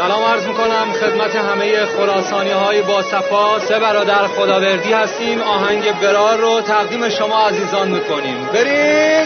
سلام عرض میکنم خدمت همه خراسانی های با صفا. سه برادر خداوردی هستیم. آهنگ برار رو تقدیم شما عزیزان میکنیم. بریم.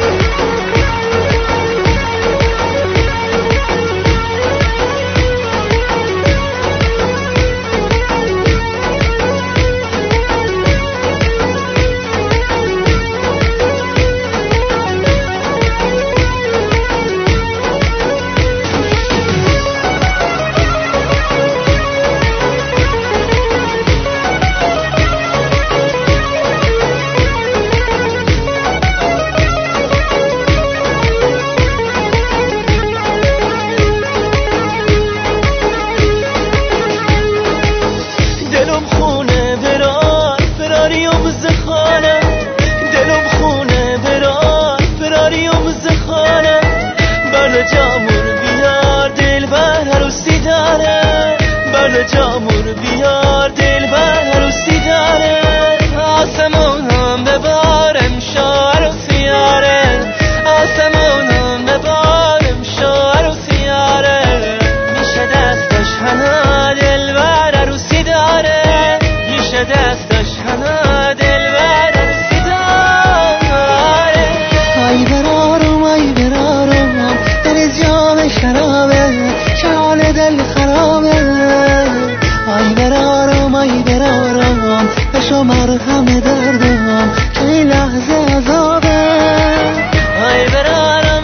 جامور بیار دل بر عروسی داره آسمونم ببارم شعر و سیاره آسمونم ببارم شعر و سیاره میشه دستش هنه دل بر عروسی داره میشه دستش هنه دل بر عروسی داره ای برارم دل جام شرابه شعال دل خرابه ای برارم بشو مرهم دردم که این لحظه عذابه ای برارم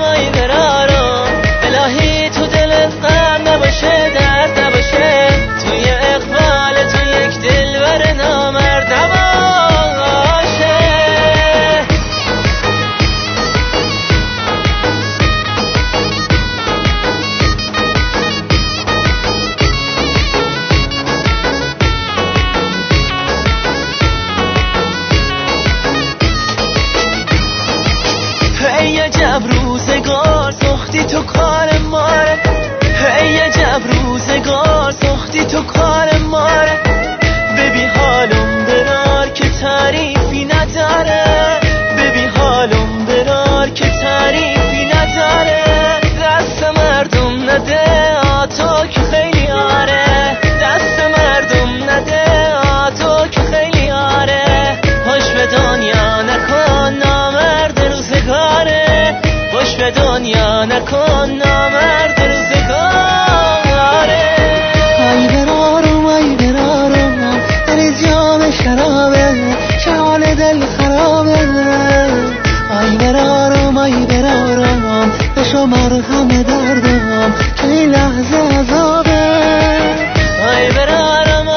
الهی تو دلت غم نباشه درد نباشه توی اقبال تو یک دلبر نامرد نباشه ای عجب روزگار سختی تو کار ماره ای عجب روزگار سختی تو کار ماره ببی حالم برار که تعریفی نداره ببی حالم برار که تعریفی نداره دست مردم نده آتو که خیلی آره دست مردم نده آتو که خیلی آره خوش به دنیا نکن نامرد روزگاره خوش به دنیا نکن نامرد روزگاره ای برارم دل جام شرابه شعال دل خرابه ای برارم بشو مرهم دردم که این لحظه عذابه ای برارم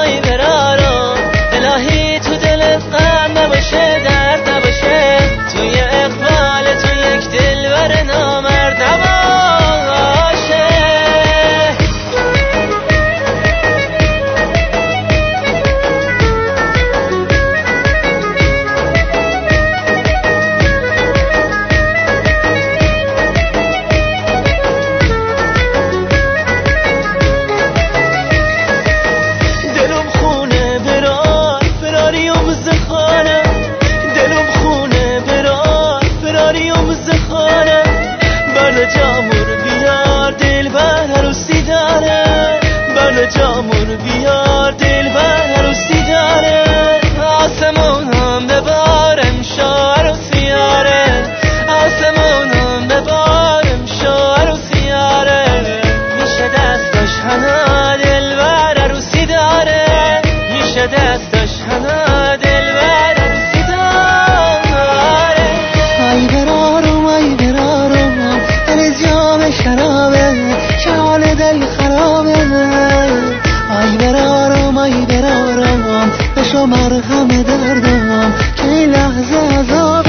الهی تو دلت غم نباشه درد نباشه توی اقبال تو یک دلبر نامرد نباشه دلم خونه برار فراریم زخانه دلم خونه برار فراریم زخانه بله جامور بیار دل بر عروسی داره بله جامور بیار دل بر عروسی داره آسمونم ببارم شعر و سیاره آسمونم ببارم شعر و سیاره میشه دستش هنه دل بر عروسی داره میشه دستش هنه دل بر عروسی داره ای برارم دل جام شرابه شعال دل خرابه ای برارم بشو مرهم دردم که این لحظه عذاب